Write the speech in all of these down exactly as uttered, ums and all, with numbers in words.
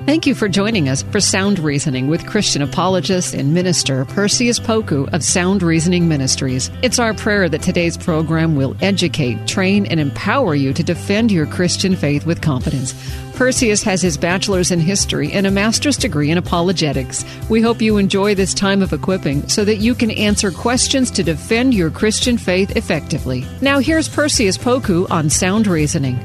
Thank you for joining us for Sound Reasoning with Christian apologist and minister Perseus Poku of Sound Reasoning Ministries. It's our prayer that today's program will educate, train, and empower you to defend your Christian faith with confidence. Perseus has his bachelor's in history and a master's degree in apologetics. We hope you enjoy this time of equipping so that you can answer questions to defend your Christian faith effectively. Now here's Perseus Poku on Sound Reasoning.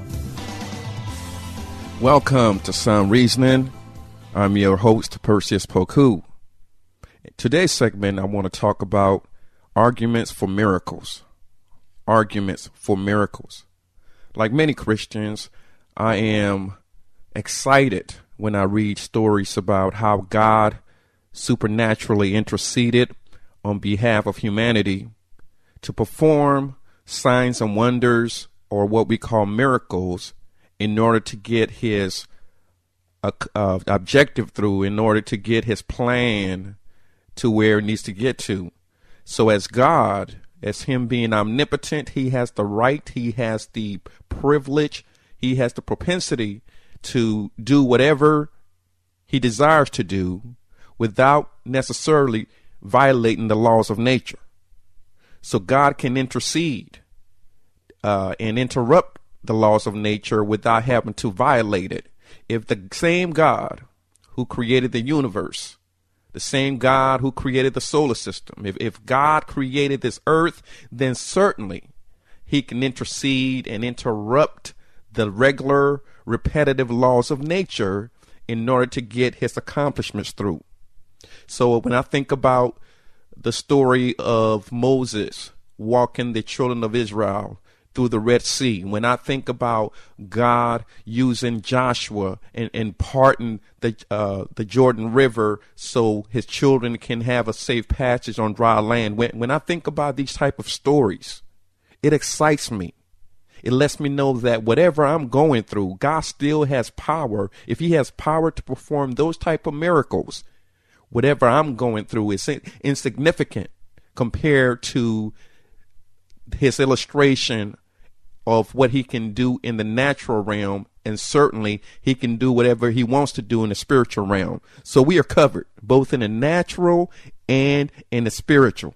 Welcome to Sound Reasoning. I'm your host, Perseus Poku. Today's segment, I want to talk about arguments for miracles. Arguments for miracles. Like many Christians, I am excited when I read stories about how God supernaturally interceded on behalf of humanity to perform signs and wonders, or what we call miracles, in order to get his uh, uh, objective through, in order to get his plan to where it needs to get to. So as God, as him being omnipotent, he has the right, he has the privilege, he has the propensity to do whatever he desires to do without necessarily violating the laws of nature. So God can intercede uh, and interrupt the laws of nature without having to violate it. If the same God who created the universe, the same God who created the solar system, if, if God created this earth, then certainly he can intercede and interrupt the regular repetitive laws of nature in order to get his accomplishments through. So when I think about the story of Moses walking the children of Israel through the Red Sea, when I think about God using Joshua and, and parting the uh, the Jordan River so his children can have a safe passage on dry land, when, when I think about these type of stories, it excites me. It lets me know that whatever I'm going through, God still has power. If he has power to perform those type of miracles, whatever I'm going through is insignificant compared to his illustration of what he can do in the natural realm, and certainly he can do whatever he wants to do in the spiritual realm. So we are covered both in the natural and in the spiritual.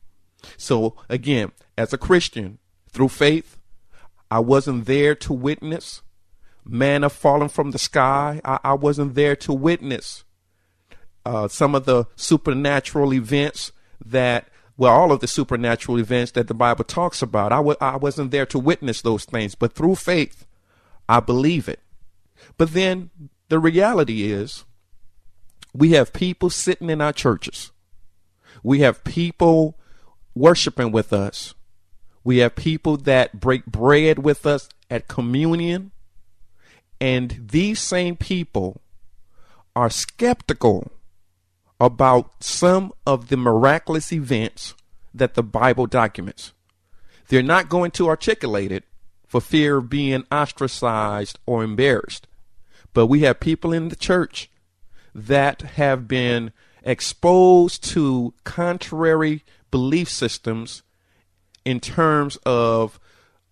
So again, as a Christian, through faith, I wasn't there to witness manna falling from the sky. I, I wasn't there to witness uh, some of the supernatural events that Well, all of the supernatural events that the Bible talks about. I w- I wasn't there to witness those things, but through faith, I believe it. But then the reality is we have people sitting in our churches. We have people worshiping with us. We have people that break bread with us at communion. And these same people are skeptical about some of the miraculous events that the Bible documents. They're not going to articulate it for fear of being ostracized or embarrassed. But we have people in the church that have been exposed to contrary belief systems in terms of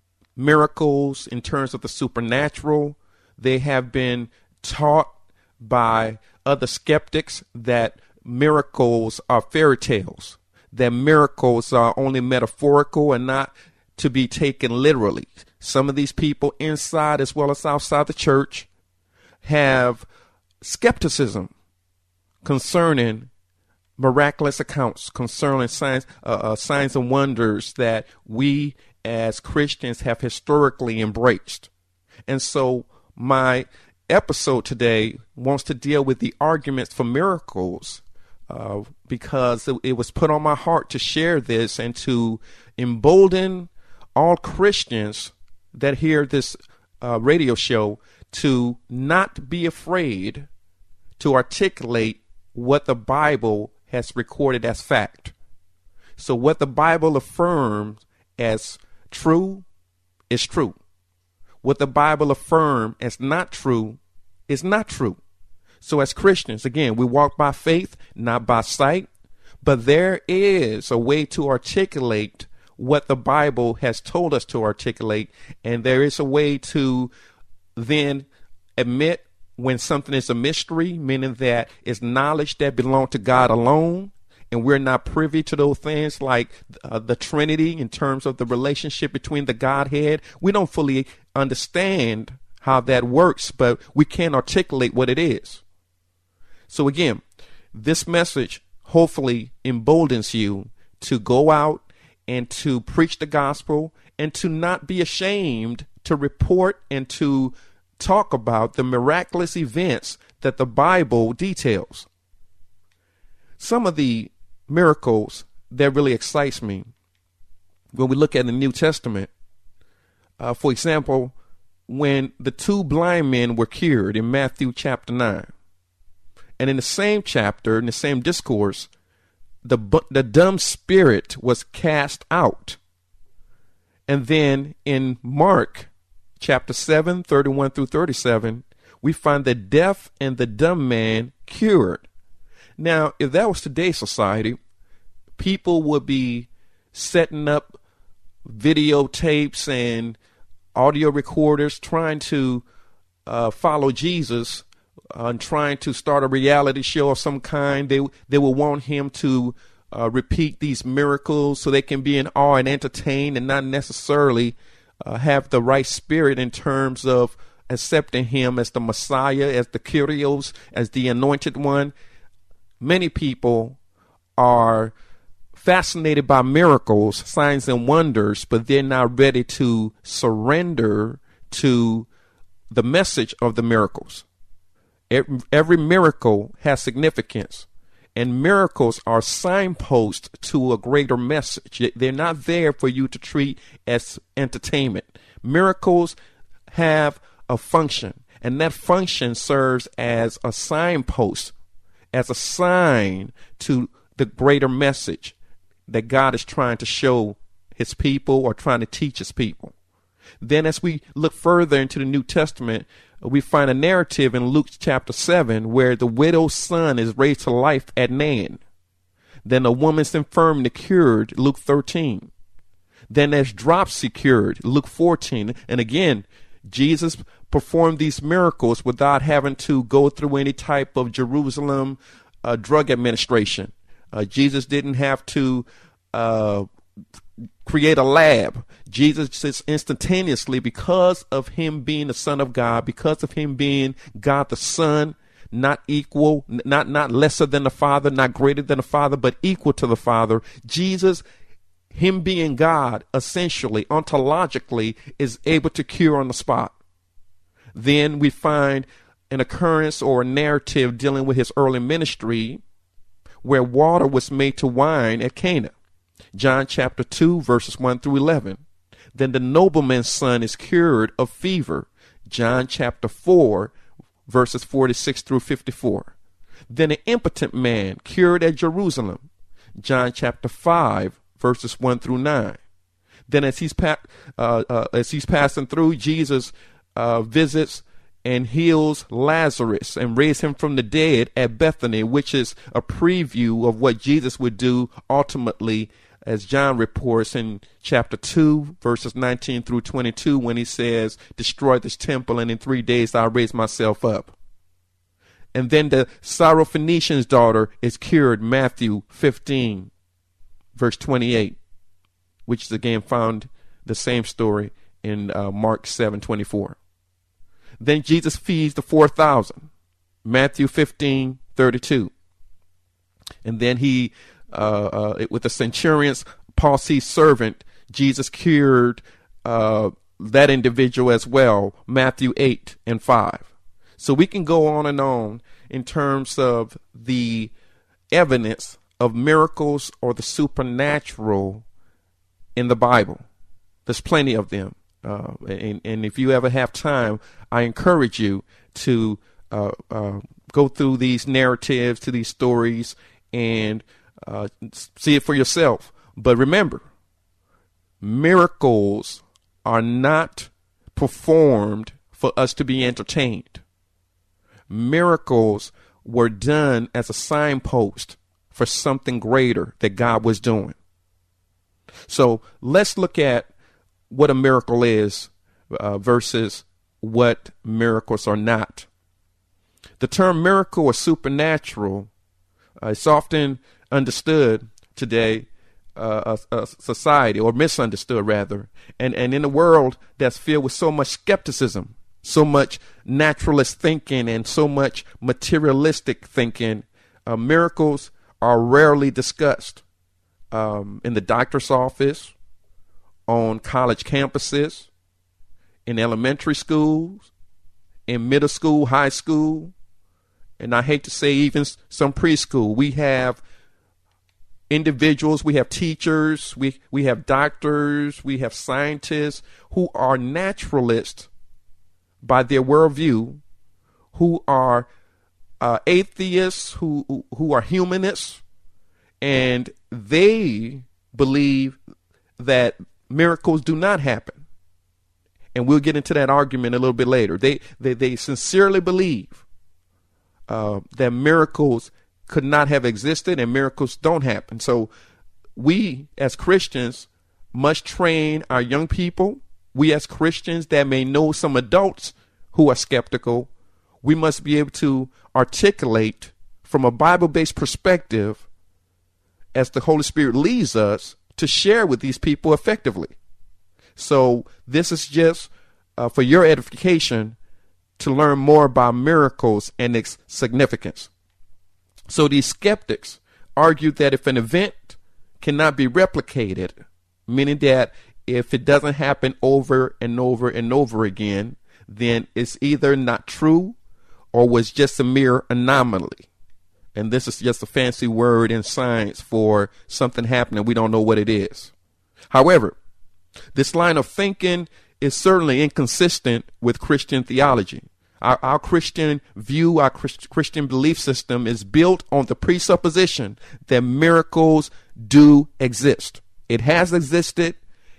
miracles, in terms of the supernatural. They have been taught by other skeptics that miracles are fairy tales, that miracles are only metaphorical and not to be taken literally. Some of these people inside as well as outside the church have skepticism concerning miraculous accounts, concerning signs, uh, uh, signs and wonders that we as Christians have historically embraced. And so my episode today wants to deal with the arguments for miracles, uh, because it, it was put on my heart to share this and to embolden all Christians that hear this uh, radio show to not be afraid to articulate what the Bible has recorded as fact. So what the Bible affirms as true is true. What the Bible affirms as not true is not true. So as Christians, again, we walk by faith, not by sight, but there is a way to articulate what the Bible has told us to articulate, and there is a way to then admit when something is a mystery, meaning that it's knowledge that belongs to God alone, and we're not privy to those things like uh, the Trinity in terms of the relationship between the Godhead. We don't fully understand how that works, but we can articulate what it is. So again, this message hopefully emboldens you to go out and to preach the gospel and to not be ashamed to report and to talk about the miraculous events that the Bible details. Some of the miracles that really excites me when we look at the New Testament, uh, for example, when the two blind men were cured in Matthew chapter nine, and in the same chapter, in the same discourse, the the dumb spirit was cast out. And then in Mark chapter seven, thirty-one through thirty-seven, we find the deaf and the dumb man cured. Now, if that was today's society, people would be setting up videotapes and audio recorders trying to uh, follow Jesus uh, and trying to start a reality show of some kind. They, they will want him to uh, repeat these miracles so they can be in awe and entertained and not necessarily uh, have the right spirit in terms of accepting him as the Messiah, as the Kyrios, as the anointed one. Many people are fascinated by miracles, signs and wonders, but they're not ready to surrender to the message of the miracles. Every, every miracle has significance, and miracles are signposts to a greater message. They're not there for you to treat as entertainment. Miracles have a function, and that function serves as a signpost, as a sign to the greater message that God is trying to show his people or trying to teach his people. Then as we look further into the New Testament, we find a narrative in Luke chapter seven where the widow's son is raised to life at Nain. Then a woman's infirmity cured, Luke thirteen. Then there's dropsy cured, Luke fourteen. And again, Jesus performed these miracles without having to go through any type of Jerusalem uh, drug administration. Uh, Jesus didn't have to uh, create a lab. Jesus just instantaneously, because of him being the Son of God, because of him being God the Son, not equal, not not lesser than the Father, not greater than the Father, but equal to the Father. Jesus, him being God, essentially, ontologically, is able to cure on the spot. Then we find an occurrence or a narrative dealing with his early ministry where water was made to wine at Cana. John chapter two, verses one through eleven. Then the nobleman's son is cured of fever. John chapter four, verses forty-six through fifty-four. Then an impotent man cured at Jerusalem. John chapter five, verses one through nine. Then as he's pa- uh, uh, as he's passing through, Jesus uh, visits and heals Lazarus and raised him from the dead at Bethany, which is a preview of what Jesus would do ultimately, as John reports in chapter two, verses nineteen through twenty-two, when he says, destroy this temple and in three days I'll raise myself up. And then the Syrophoenician's daughter is cured, Matthew fifteen, verse twenty-eight, which is again found the same story in uh, Mark seven twenty-four. Then Jesus feeds the four thousand, Matthew fifteen thirty-two. And then he, uh, uh, with the centurion's palsy servant, Jesus cured uh, that individual as well, Matthew eight and five. So we can go on and on in terms of the evidence of miracles or the supernatural in the Bible. There's plenty of them. Uh, and, and if you ever have time, I encourage you to uh, uh, go through these narratives, to these stories, and uh, see it for yourself. But remember, miracles are not performed for us to be entertained. Miracles were done as a signpost for something greater that God was doing. So let's look at what a miracle is uh, versus what miracles are not. The term miracle or supernatural uh, is often understood today, uh, a, a society, or misunderstood rather, and, and in a world that's filled with so much skepticism, so much naturalist thinking, and so much materialistic thinking, uh, miracles are rarely discussed um, in the doctor's office, on college campuses, in elementary schools, in middle school, high school, and I hate to say even some preschool. We have individuals, we have teachers, we, we have doctors, we have scientists who are naturalists by their worldview, who are uh, atheists, who, who are humanists, and they believe that miracles do not happen. And we'll get into that argument a little bit later. They they, they sincerely believe uh, that miracles could not have existed and miracles don't happen. So we as Christians must train our young people. We as Christians that may know some adults who are skeptical, we must be able to articulate from a Bible-based perspective as the Holy Spirit leads us to share with these people effectively. So this is just uh, for your edification to learn more about miracles and its significance. So these skeptics argue that if an event cannot be replicated, meaning that if it doesn't happen over and over and over again, then it's either not true or was just a mere anomaly. And this is just a fancy word in science for something happening. We don't know what it is. However, this line of thinking is certainly inconsistent with Christian theology. Our, our Christian view, our Christ, Christian belief system is built on the presupposition that miracles do exist. It has existed.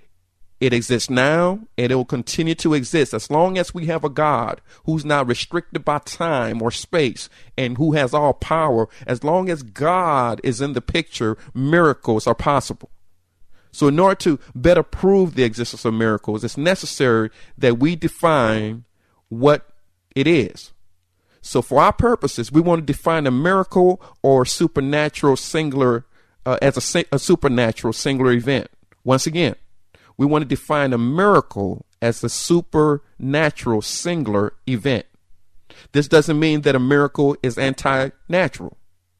It exists now, and it will continue to exist as long as we have a God who's not restricted by time or space and who has all power. As long as God is in the picture, miracles are possible. So in order to better prove the existence of miracles, it's necessary that we define what it is. So for our purposes, we want to define a miracle or supernatural singular uh, as a, a supernatural singular event. Once again, we want to define a miracle as a supernatural singular event. This doesn't mean that a miracle is anti-natural.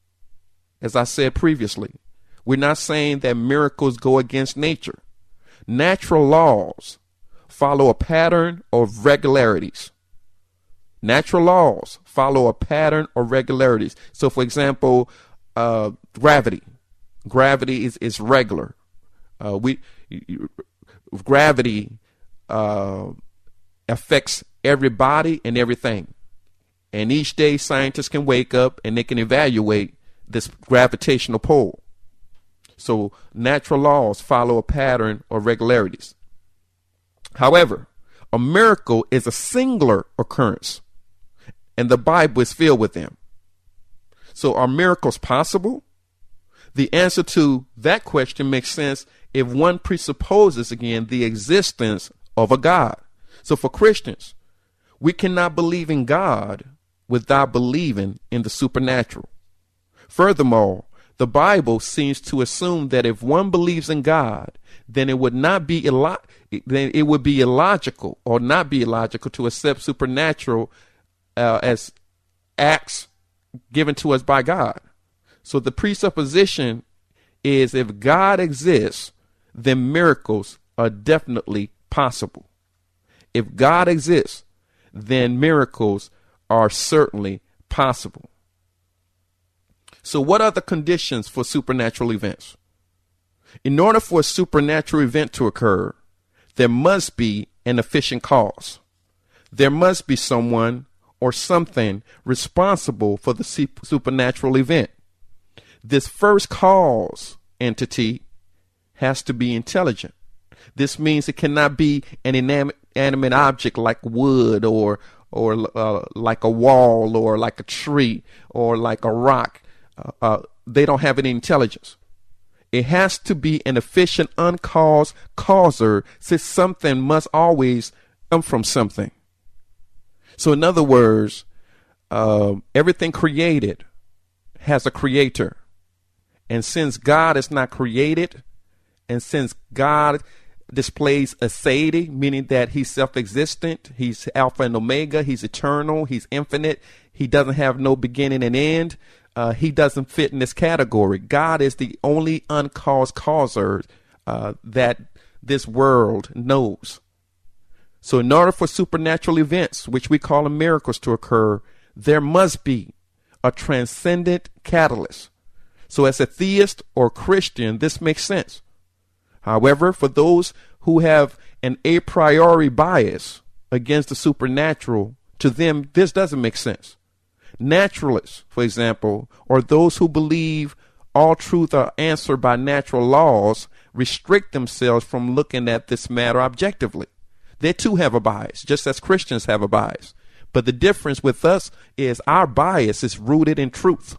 As I said previously, we're not saying that miracles go against nature. Natural laws follow a pattern of regularities. Natural laws follow a pattern of regularities. So, for example, uh, gravity. Gravity is, is regular. Uh, we you, Gravity uh, affects everybody and everything. And each day scientists can wake up and they can evaluate this gravitational pull. So natural laws follow a pattern of regularities. However, a miracle is a singular occurrence, and the Bible is filled with them. So are miracles possible? The answer to that question makes sense if one presupposes, again, the existence of a God. So for Christians, we cannot believe in God without believing in the supernatural. Furthermore, the Bible seems to assume that if one believes in God, then it would not be illo- then it would be illogical or not be illogical to accept supernatural uh, as acts given to us by God. So the presupposition is if God exists, then miracles are definitely possible. If God exists, then miracles are certainly possible. So what are the conditions for supernatural events? In order for a supernatural event to occur, there must be an efficient cause. There must be someone or something responsible for the supernatural event. This first cause entity has to be intelligent. This means it cannot be an inanimate object like wood or or uh, like a wall or like a tree or like a rock. Uh, uh, they don't have any intelligence. It has to be an efficient, uncaused causer, since something must always come from something. So in other words, uh, everything created has a creator. And since God is not created, and since God displays aseity, meaning that he's self-existent, he's Alpha and Omega, he's eternal, he's infinite, he doesn't have no beginning and end, uh, he doesn't fit in this category. God is the only uncaused causer uh, that this world knows. So in order for supernatural events, which we call them miracles, to occur, there must be a transcendent catalyst. So as a theist or Christian, this makes sense. However, for those who have an a priori bias against the supernatural, to them, this doesn't make sense. Naturalists, for example, or those who believe all truth are answered by natural laws, restrict themselves from looking at this matter objectively. They too have a bias, just as Christians have a bias. But the difference with us is our bias is rooted in truth.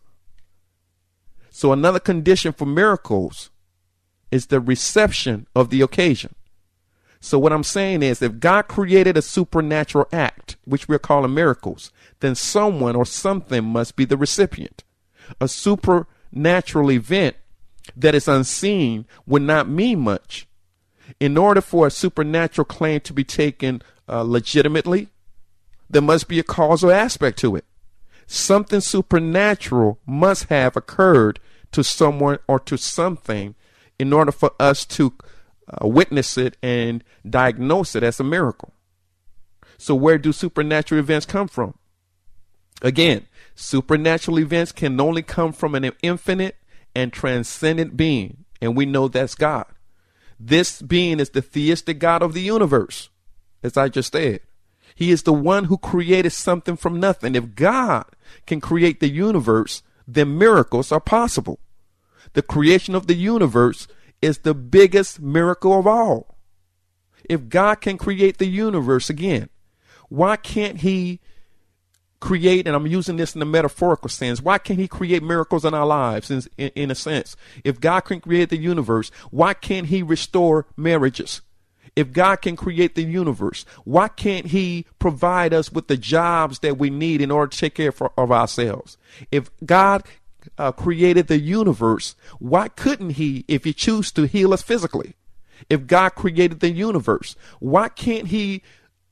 So another condition for miracles is the reception of the occasion. So what I'm saying is, if God created a supernatural act, which we're calling miracles, then someone or something must be the recipient. A supernatural event that is unseen would not mean much. In order for a supernatural claim to be taken uh, legitimately, there must be a causal aspect to it. Something supernatural must have occurred to someone or to something in order for us to uh, witness it and diagnose it as a miracle. So where do supernatural events come from? Again, supernatural events can only come from an infinite and transcendent being, and we know that's God. This being is the theistic God of the universe, as I just said. He is the one who created something from nothing. If God can create the universe, then miracles are possible. The creation of the universe is the biggest miracle of all. If God can create the universe, again, why can't he create, and I'm using this in a metaphorical sense, why can't he create miracles in our lives in, in, in a sense? If God can create the universe, why can't he restore marriages? If God can create the universe, why can't he provide us with the jobs that we need in order to take care for, of ourselves? If God uh, created the universe, why couldn't he, if he choose to, heal us physically? If God created the universe, why can't he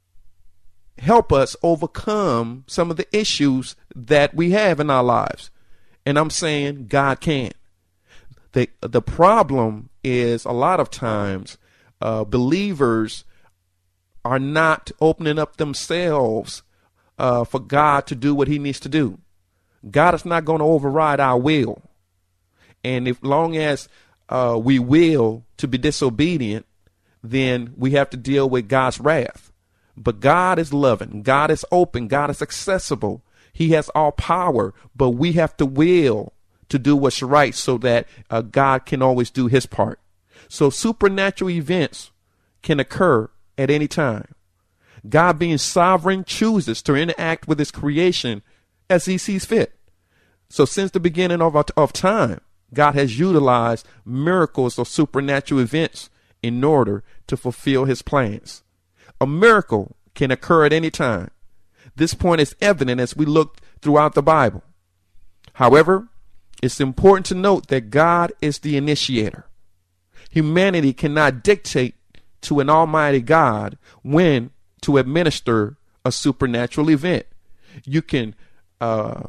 help us overcome some of the issues that we have in our lives? And I'm saying God can. The, the problem is a lot of times Uh, believers are not opening up themselves uh, for God to do what he needs to do. God is not going to override our will. And if long as uh, we will to be disobedient, then we have to deal with God's wrath. But God is loving. God is open. God is accessible. He has all power, but we have to will to do what's right so that uh, God can always do his part. So supernatural events can occur at any time. God, being sovereign, chooses to interact with his creation as he sees fit. So since the beginning of, of time, God has utilized miracles or supernatural events in order to fulfill his plans. A miracle can occur at any time. This point is evident as we look throughout the Bible. However, it's important to note that God is the initiator. Humanity cannot dictate to an almighty God when to administer a supernatural event. You can uh,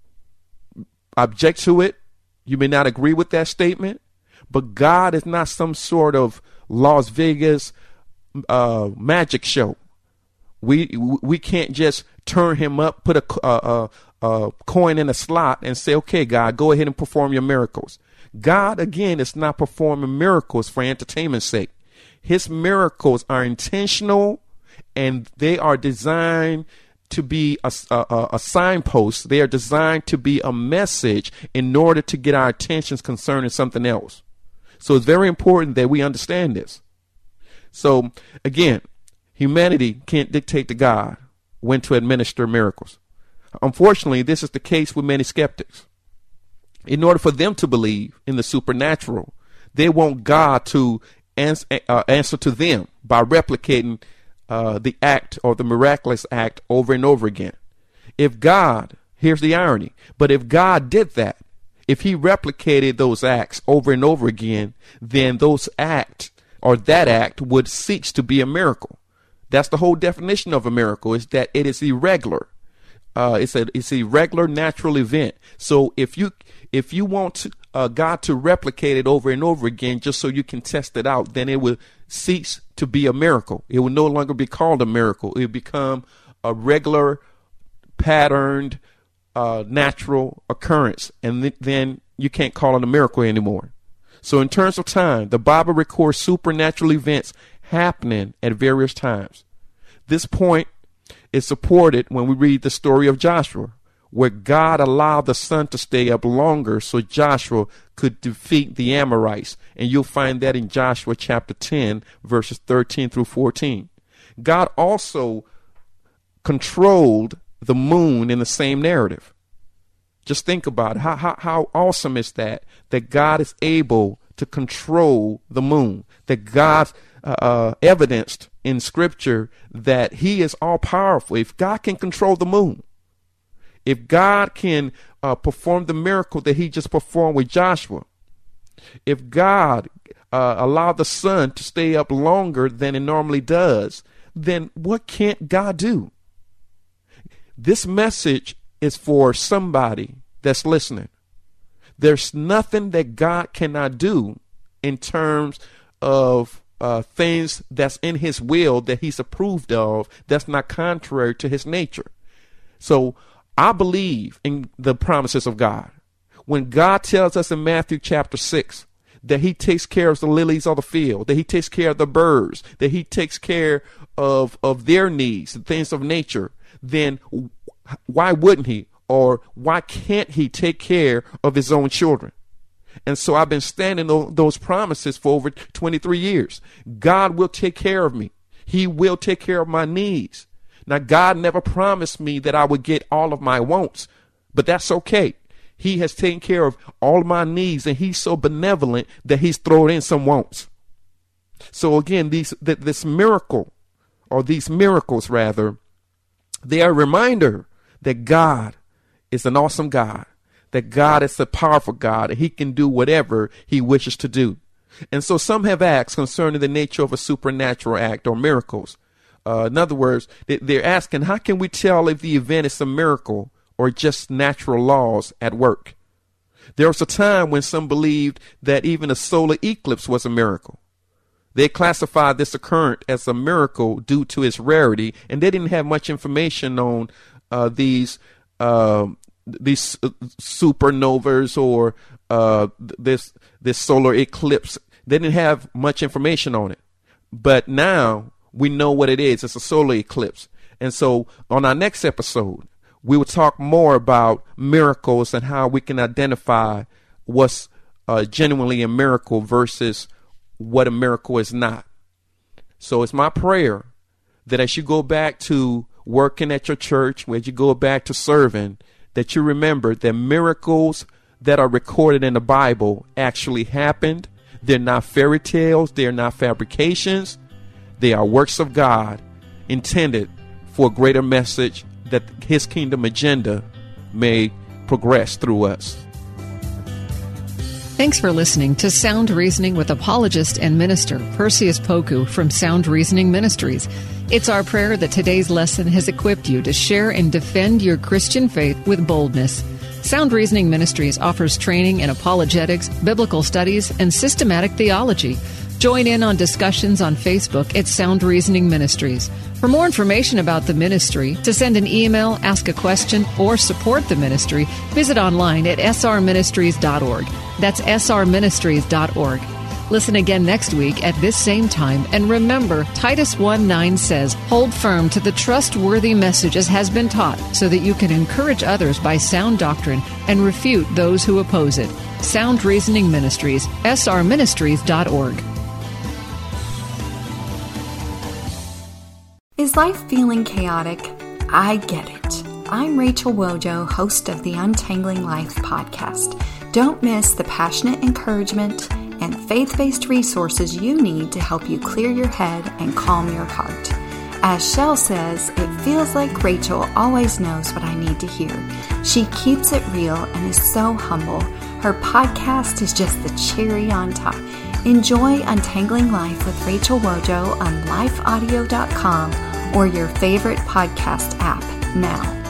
object to it. You may not agree with that statement, but God is not some sort of Las Vegas uh, magic show. We we can't just turn him up, put a, a, a coin in a slot and say, okay, God, go ahead and perform your miracles. God, again, is not performing miracles for entertainment's sake. His miracles are intentional, and they are designed to be a, a, a signpost. They are designed to be a message in order to get our attentions concerning something else. So it's very important that we understand this. So, again, humanity can't dictate to God when to administer miracles. Unfortunately, this is the case with many skeptics. In order for them to believe in the supernatural, they want God to ans- uh, answer to them by replicating uh, the act or the miraculous act over and over again. If God Here's the irony. But if God did that, if he replicated those acts over and over again, then those acts or that act would cease to be a miracle. That's the whole definition of a miracle, is that it is irregular. Uh, it's a it's a regular natural event. So if you if you want to, uh, God to replicate it over and over again just so you can test it out, then it will cease to be a miracle. It will no longer be called a miracle. It will become a regular, patterned, uh, natural occurrence, and th- then you can't call it a miracle anymore. So in terms of time, the Bible records supernatural events happening at various times. This point is supported when we read the story of Joshua, where God allowed the sun to stay up longer so Joshua could defeat the Amorites. And you'll find that in Joshua chapter ten, verses thirteen through fourteen. God also controlled the moon in the same narrative. Just think about it. How, how, how awesome is that, that God is able to control the moon, that God uh, uh, evidenced in scripture that he is all powerful. If God can control the moon, if God can uh, perform the miracle that he just performed with Joshua, if God uh, allowed the sun to stay up longer than it normally does, then what can't God do? This message is for somebody that's listening. There's nothing that God cannot do in terms of uh, things that's in his will that he's approved of, that's not contrary to his nature. So I believe in the promises of God. When God tells us in Matthew chapter six that he takes care of the lilies of the field, that he takes care of the birds, that he takes care of, of their needs, the things of nature, then why wouldn't he? Or why can't he take care of his own children? And so I've been standing on those promises for over twenty-three years. God will take care of me. He will take care of my needs. Now, God never promised me that I would get all of my wants, but that's okay. He has taken care of all of my needs, and he's so benevolent that he's thrown in some wants. So again, these th- this miracle, or these miracles rather, they are a reminder that God is an awesome God, that God is a powerful God, and he can do whatever he wishes to do. And so some have asked concerning the nature of a supernatural act or miracles. Uh, in other words, they, they're asking, how can we tell if the event is a miracle or just natural laws at work? There was a time when some believed that even a solar eclipse was a miracle. They classified this occurrence as a miracle due to its rarity, and they didn't have much information on uh, these uh, these supernovas or uh, this this solar eclipse. They didn't have much information on it, but now we know what it is. It's a solar eclipse. And so on our next episode, we will talk more about miracles and how we can identify what's uh, genuinely a miracle versus what a miracle is not. So it's my prayer that as you go back to working at your church, as you go back to serving, that you remember that miracles that are recorded in the Bible actually happened. They're not fairy tales. They're not fabrications. They are works of God intended for a greater message that his kingdom agenda may progress through us. Thanks for listening to Sound Reasoning with apologist and minister Perseus Poku from Sound Reasoning Ministries. It's our prayer that today's lesson has equipped you to share and defend your Christian faith with boldness. Sound Reasoning Ministries offers training in apologetics, biblical studies, and systematic theology. Join in on discussions on Facebook at Sound Reasoning Ministries. For more information about the ministry, to send an email, ask a question, or support the ministry, visit online at s r ministries dot org. That's s r ministries dot org. Listen again next week at this same time, and remember, Titus one nine says, hold firm to the trustworthy message as has been taught, so that you can encourage others by sound doctrine and refute those who oppose it. Sound Reasoning Ministries, s r ministries dot org. Is life feeling chaotic? I get it. I'm Rachel Wojo, host of the Untangling Life podcast. Don't miss the passionate encouragement and faith-based resources you need to help you clear your head and calm your heart. As Shell says, it feels like Rachel always knows what I need to hear. She keeps it real and is so humble. Her podcast is just the cherry on top. Enjoy Untangling Life with Rachel Wojo on life audio dot com or your favorite podcast app now.